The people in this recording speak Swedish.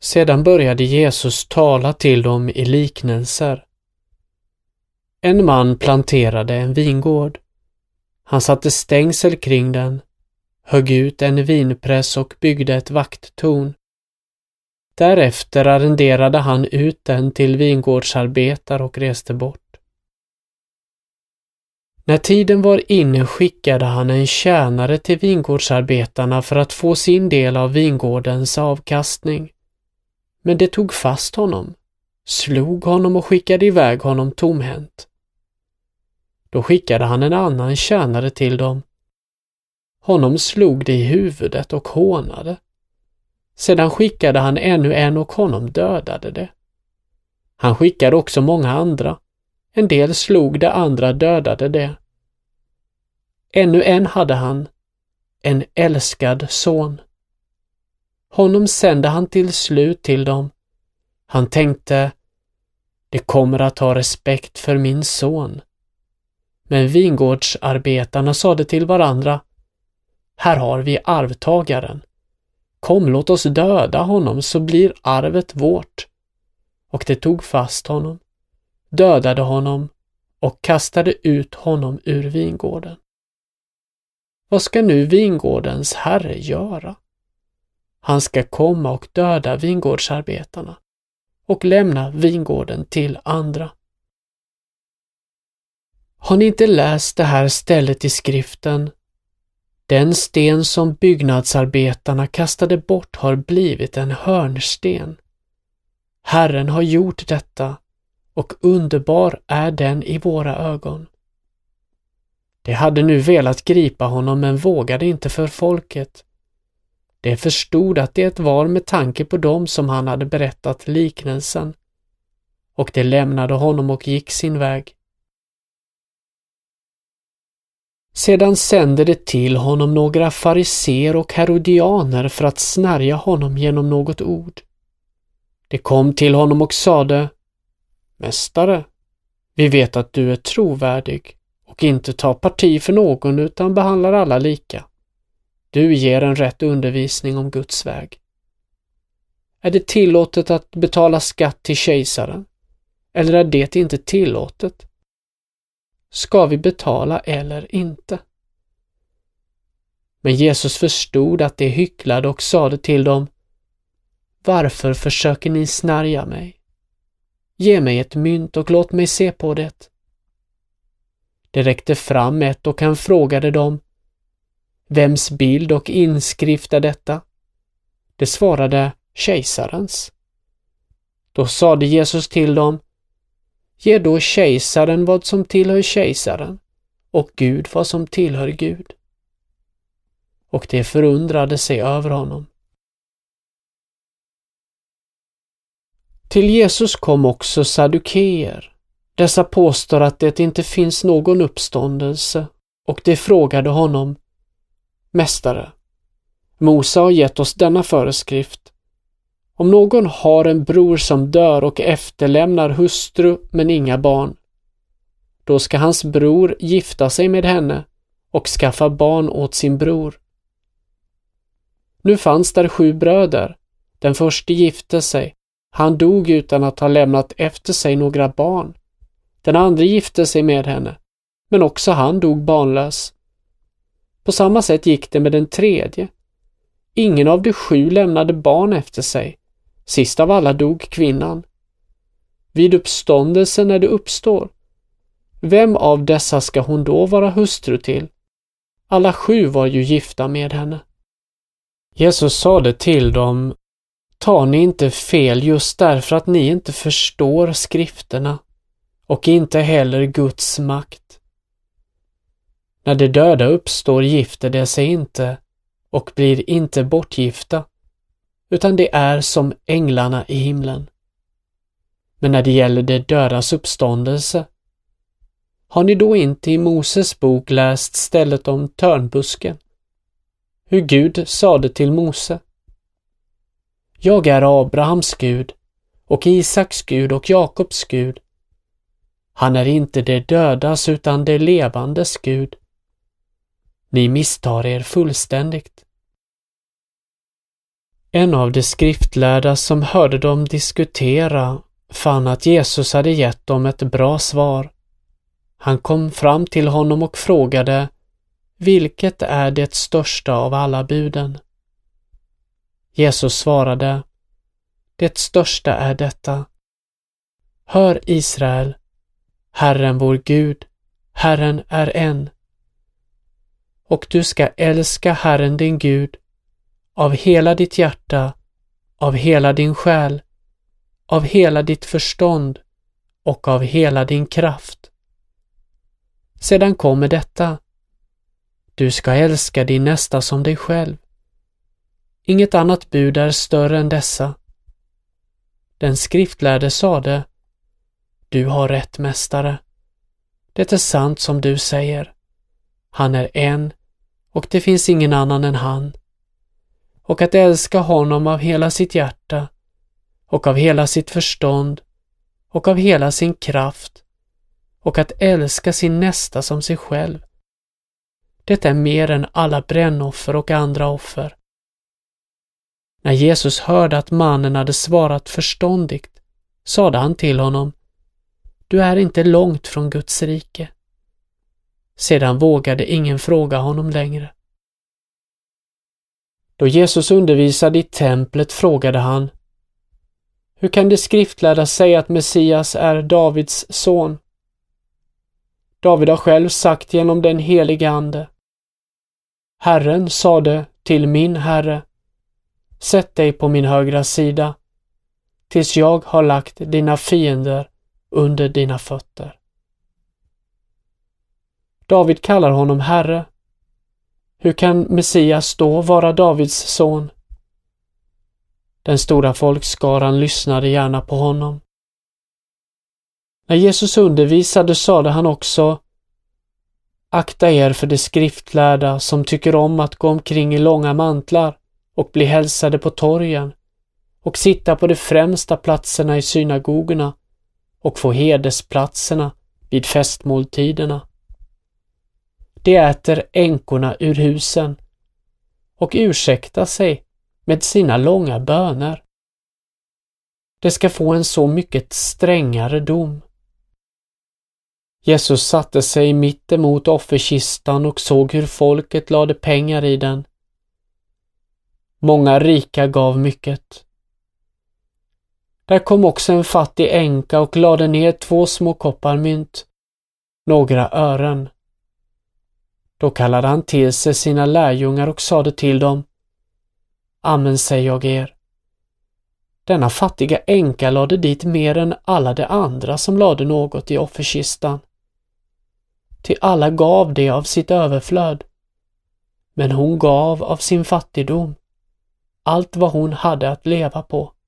Sedan började Jesus tala till dem i liknelser. En man planterade en vingård. Han satte stängsel kring den, högg ut en vinpress och byggde ett vakttorn. Därefter arrenderade han ut den till vingårdsarbetare och reste bort. När tiden var inne skickade han en tjänare till vingårdsarbetarna för att få sin del av vingårdens avkastning. Men det tog fast honom, slog honom och skickade iväg honom tomhänt. Då skickade han en annan tjänare till dem. Honom slog det i huvudet och hånade. Sedan skickade han ännu en och honom dödade det. Han skickade också många andra. En del slog det, andra dödade det. Ännu en hade han, en älskad son. Honom sände han till slut till dem. Han tänkte, det kommer att ha respekt för min son. Men vingårdsarbetarna sade till varandra, här har vi arvtagaren. Kom, låt oss döda honom så blir arvet vårt. Och det tog fast honom, dödade honom och kastade ut honom ur vingården. Vad ska nu vingårdens herre göra? Han ska komma och döda vingårdsarbetarna och lämna vingården till andra. Har ni inte läst det här stället i skriften? Den sten som byggnadsarbetarna kastade bort har blivit en hörnsten. Herren har gjort detta och underbar är den i våra ögon. De hade nu velat gripa honom men vågade inte för folket. De förstod att det var med tanke på dem som han hade berättat liknelsen, och de lämnade honom och gick sin väg. Sedan sände det till honom några fariseer och herodianer för att snärja honom genom något ord. De kom till honom och sade, Mästare, vi vet att du är trovärdig och inte tar parti för någon utan behandlar alla lika. Du ger en rätt undervisning om Guds väg. Är det tillåtet att betala skatt till kejsaren? Eller är det inte tillåtet? Ska vi betala eller inte? Men Jesus förstod att de hycklade och sade till dem, varför försöker ni snärja mig? Ge mig ett mynt och låt mig se på det. Det räckte fram ett och han frågade dem, vems bild och inskrift är detta? Det svarade, kejsarens. Då sade Jesus till dem, ge då kejsaren vad som tillhör kejsaren och Gud vad som tillhör Gud. Och de förundrade sig över honom. Till Jesus kom också saddukeer. Dessa påstår att det inte finns någon uppståndelse, och de frågade honom, Mästare, Mose har gett oss denna föreskrift. Om någon har en bror som dör och efterlämnar hustru men inga barn, då ska hans bror gifta sig med henne och skaffa barn åt sin bror. Nu fanns där 7 bröder. Den förste gifte sig. Han dog utan att ha lämnat efter sig några barn. Den andra gifte sig med henne, men också han dog barnlös. På samma sätt gick det med den tredje. Ingen av de 7 lämnade barn efter sig. Sist av alla dog kvinnan. Vid uppståndelsen när det uppstår, vem av dessa ska hon då vara hustru till? Alla 7 var ju gifta med henne. Jesus sade till dem, tar ni inte fel just därför att ni inte förstår skrifterna och inte heller Guds makt. När de döda uppstår gifter de sig inte och blir inte bortgifta, utan det är som änglarna i himlen. Men när det gäller de dödas uppståndelse, har ni då inte i Moses bok läst stället om törnbusken? Hur Gud sade till Mose, jag är Abrahams Gud och Isaks Gud och Jakobs Gud. Han är inte det dödas utan det levandes Gud. Ni misstar er fullständigt. En av de skriftlärda som hörde dem diskutera fann att Jesus hade gett dem ett bra svar. Han kom fram till honom och frågade: vilket är det största av alla buden? Jesus svarade: det största är detta: hör Israel, Herren vår Gud, Herren är en. Och du ska älska Herren din Gud av hela ditt hjärta, av hela din själ, av hela ditt förstånd och av hela din kraft. Sedan kommer detta: du ska älska din nästa som dig själv. Inget annat bud är större än dessa. Den skriftlärde sade: du har rätt, mästare. Det är sant som du säger. Han är en och det finns ingen annan än han. Och att älska honom av hela sitt hjärta och av hela sitt förstånd och av hela sin kraft och att älska sin nästa som sig själv. Det är mer än alla brännoffer och andra offer. När Jesus hörde att mannen hade svarat förståndigt, sade han till honom: du är inte långt från Guds rike. Sedan vågade ingen fråga honom längre. Då Jesus undervisade i templet frågade han: hur kan de skriftlärda säga att Messias är Davids son? David har själv sagt genom den helige Ande: Herren sade till min Herre: sätt dig på min högra sida, tills jag har lagt dina fiender under dina fötter. David kallar honom Herre. Hur kan Messias då vara Davids son? Den stora folkskaran lyssnade gärna på honom. När Jesus undervisade sade han också: akta er för de skriftlärda som tycker om att gå omkring i långa mantlar och bli hälsade på torgen och sitta på de främsta platserna i synagogorna och få hedersplatserna vid festmåltiderna. De äter änkorna ur husen och ursäktar sig med sina långa böner. De ska få en så mycket strängare dom. Jesus satte sig mitt emot offerkistan och såg hur folket lade pengar i den. Många rika gav mycket. Där kom också en fattig änka och lade ner 2 små koppar mynt, några ören. Då kallade han till sig sina lärjungar och sade till dem: amen säger jag er. Denna fattiga änka lade dit mer än alla de andra som lade något i offerkistan. Till alla gav det av sitt överflöd, men hon gav av sin fattigdom, allt vad hon hade att leva på.